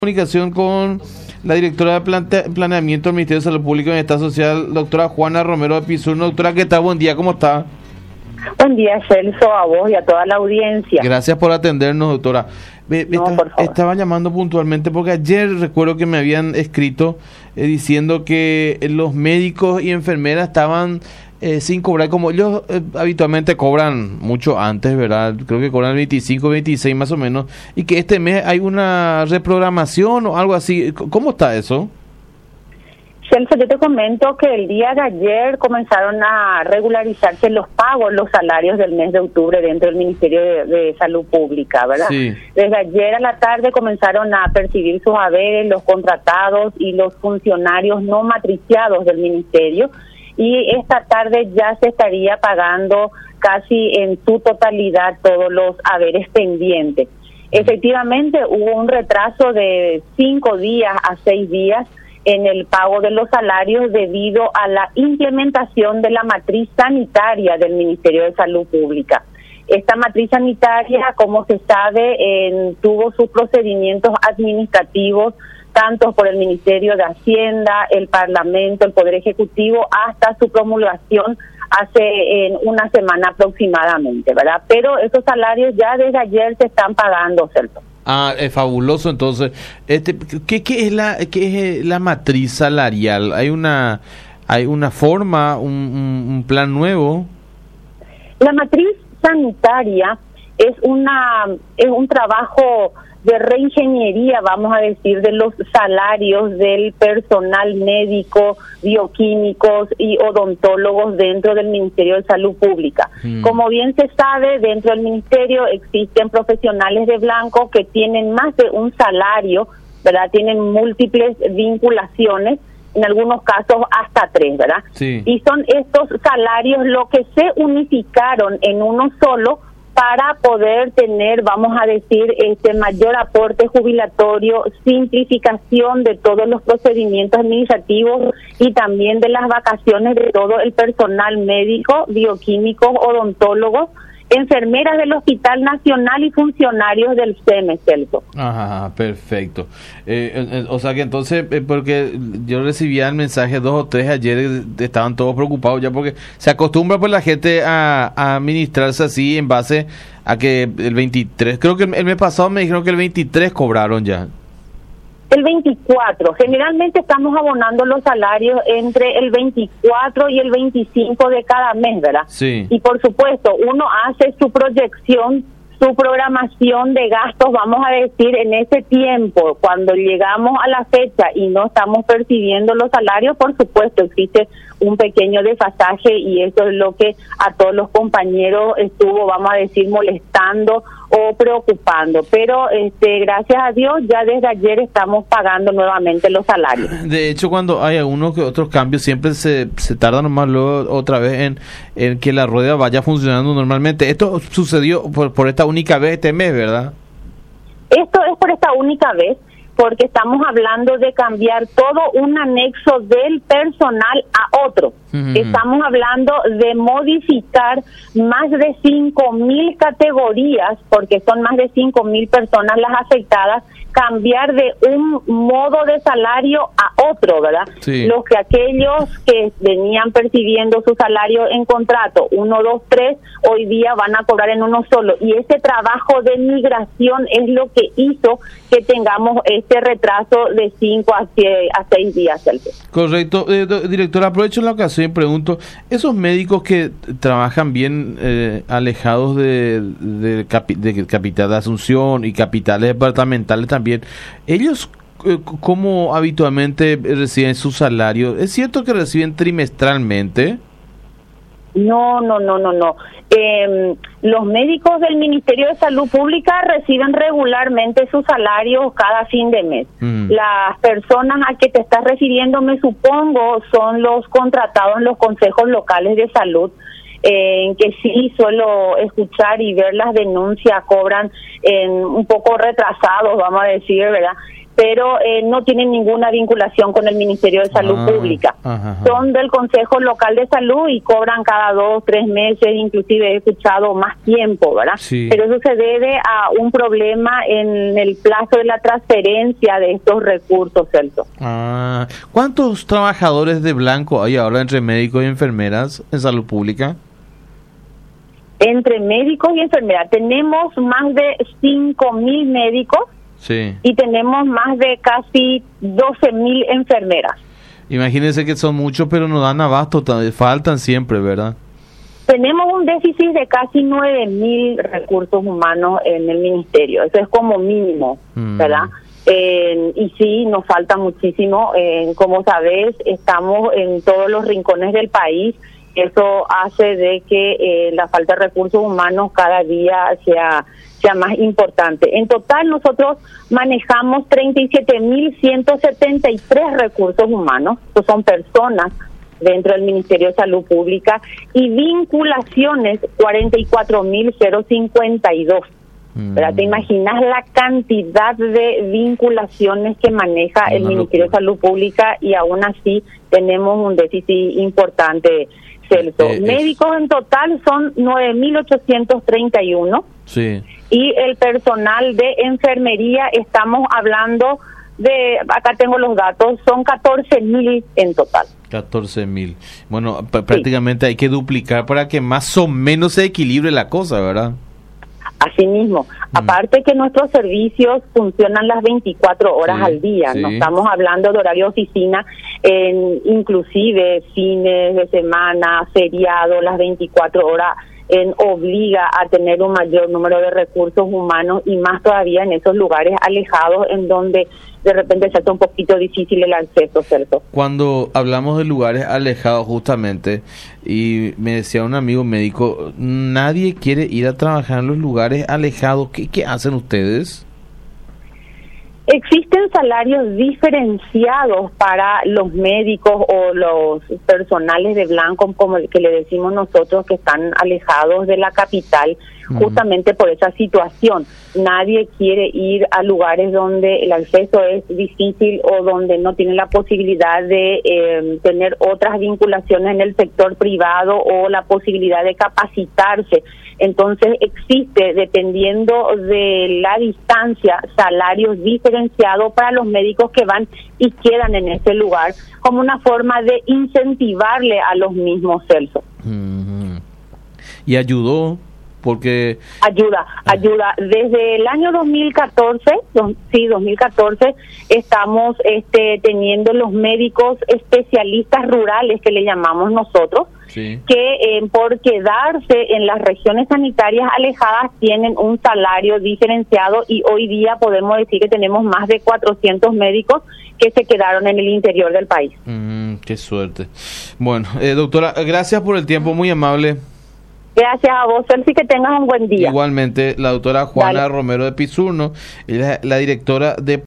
Comunicación con la directora de Planeamiento del Ministerio de Salud Pública y Bienestar Social, doctora Juana Romero de Pizurno. Doctora, ¿qué tal? Buen día, ¿cómo está? Buen día, Celso, a vos y a toda la audiencia. Gracias por atendernos, doctora. Por favor. Estaba llamando puntualmente porque ayer recuerdo que me habían escrito diciendo que los médicos y enfermeras estaban sin cobrar, como ellos habitualmente cobran mucho antes, ¿verdad? Creo que cobran el 25, 26 más o menos, y que este mes hay una reprogramación o algo así. ¿Cómo está eso? Celso, yo te comento que el día de ayer comenzaron a regularizarse los pagos, los salarios del mes de octubre dentro del Ministerio de Salud Pública, ¿verdad? Sí. Desde ayer a la tarde comenzaron a percibir sus haberes los contratados y los funcionarios no matriciados del Ministerio, y esta tarde ya se estaría pagando casi en su totalidad todos los haberes pendientes. Efectivamente, hubo un retraso de 5 días a 6 días en el pago de los salarios debido a la implementación de la matriz sanitaria del Ministerio de Salud Pública. Esta matriz sanitaria, como se sabe, tuvo sus procedimientos administrativos tanto por el Ministerio de Hacienda, el Parlamento, el Poder Ejecutivo, hasta su promulgación hace una semana aproximadamente, ¿verdad? Pero esos salarios ya desde ayer se están pagando, Celso. Ah, es fabuloso. Entonces, ¿qué es la matriz salarial? ¿Hay una forma, un plan nuevo? La matriz sanitaria es un trabajo de reingeniería, vamos a decir, de los salarios del personal médico, bioquímicos y odontólogos dentro del Ministerio de Salud Pública. Como bien se sabe, dentro del Ministerio existen profesionales de blanco que tienen más de un salario, ¿verdad? Tienen múltiples vinculaciones, en algunos casos hasta 3, ¿verdad? Sí. Y son estos salarios lo que se unificaron en uno solo para poder tener, vamos a decir, mayor aporte jubilatorio, simplificación de todos los procedimientos administrativos y también de las vacaciones de todo el personal médico, bioquímicos, odontólogos, enfermeras del Hospital Nacional y funcionarios del SEME, Celso. Ajá, perfecto. O sea que entonces, porque yo recibía el mensaje 2 o 3 ayer, estaban todos preocupados ya porque se acostumbra pues la gente a administrarse así en base a que el 23, creo que el mes pasado me dijeron que el 23 cobraron ya. El 24, generalmente estamos abonando los salarios entre el 24 y el 25 de cada mes, ¿verdad? Sí. Y por supuesto, uno hace su proyección, su programación de gastos, vamos a decir, en ese tiempo. Cuando llegamos a la fecha y no estamos percibiendo los salarios, por supuesto, existe un pequeño desfasaje y eso es lo que a todos los compañeros estuvo, vamos a decir, molestando o preocupando, pero gracias a Dios ya desde ayer estamos pagando nuevamente los salarios. De hecho, cuando hay algunos que otros cambios siempre se tarda nomás luego otra vez en que la rueda vaya funcionando normalmente. Esto sucedió por esta única vez este mes, ¿verdad? Esto es por esta única vez, porque estamos hablando de cambiar todo un anexo del personal a otro. Estamos hablando de modificar más de 5,000 categorías, porque son más de 5,000 personas las afectadas, cambiar de un modo de salario a otro, ¿verdad? Sí. Aquellos que venían percibiendo su salario en contrato 1, 2, 3, hoy día van a cobrar en uno solo. Y ese trabajo de migración es lo que hizo que tengamos este retraso de 5 a 6 días. Correcto. Directora, aprovecho la ocasión y pregunto, esos médicos que trabajan bien alejados de Capital de Asunción y capitales departamentales también, ellos ¿cómo habitualmente reciben su salario? ¿Es cierto que reciben trimestralmente? No. Los médicos del Ministerio de Salud Pública reciben regularmente sus salarios cada fin de mes. Las personas a que te estás refiriendo, me supongo, son los contratados en los consejos locales de salud, en que sí suelo escuchar y ver las denuncias, cobran un poco retrasados, vamos a decir, ¿verdad? pero no tienen ninguna vinculación con el Ministerio de Salud Pública. Son del Consejo Local de Salud y cobran cada 2, 3 meses, inclusive he escuchado más tiempo, ¿verdad? Sí. Pero eso se debe a un problema en el plazo de la transferencia de estos recursos, Celso. ¿Cuántos trabajadores de blanco hay ahora entre médicos y enfermeras en salud pública? Entre médicos y enfermeras tenemos más de 5.000 médicos. Sí. Y tenemos más de casi 12.000 enfermeras. Imagínense que son muchos, pero no dan abasto, faltan siempre, ¿verdad? Tenemos un déficit de casi 9.000 recursos humanos en el ministerio, eso es como mínimo, ¿verdad? Y sí, nos falta muchísimo, como sabes, estamos en todos los rincones del país, eso hace de que la falta de recursos humanos cada día sea más importante. En total nosotros manejamos 37.173 recursos humanos, que son personas dentro del Ministerio de Salud Pública, y vinculaciones 44.052. ¿Verdad? ¿Te imaginas la cantidad de vinculaciones que maneja el Ministerio de Salud Pública y aún así tenemos un déficit importante, Celso? Médicos en total son 9.831. Sí. Y el personal de enfermería, estamos hablando de, acá tengo los datos, son 14.000 en total. 14.000. Bueno, prácticamente hay que duplicar para que más o menos se equilibre la cosa, ¿verdad? Así mismo. Aparte que nuestros servicios funcionan las 24 horas al día. No estamos hablando de horario de oficina, inclusive fines de semana, feriado, las 24 horas. Obliga a tener un mayor número de recursos humanos y más todavía en esos lugares alejados en donde de repente se hace un poquito difícil el acceso, ¿cierto? Cuando hablamos de lugares alejados justamente, y me decía un amigo médico, nadie quiere ir a trabajar en los lugares alejados. ¿Qué hacen ustedes? Existen salarios diferenciados para los médicos o los personales de blanco, como el que le decimos nosotros, que están alejados de la capital, justamente por esa situación. Nadie quiere ir a lugares donde el acceso es difícil o donde no tienen la posibilidad de tener otras vinculaciones en el sector privado o la posibilidad de capacitarse. Entonces existe, dependiendo de la distancia, salarios diferenciados para los médicos que van y quedan en ese lugar, como una forma de incentivarle a los mismos, Celso. Y ayudó, porque... Ayuda. Desde el año 2014, 2014, estamos teniendo los médicos especialistas rurales, que le llamamos nosotros, que por quedarse en las regiones sanitarias alejadas tienen un salario diferenciado, y hoy día podemos decir que tenemos más de 400 médicos que se quedaron en el interior del país. Qué suerte. Bueno, doctora, gracias por el tiempo, muy amable. Gracias a vos, Celsi, que tengas un buen día. Igualmente, la doctora Juana Romero de Pizurno, ella es la directora de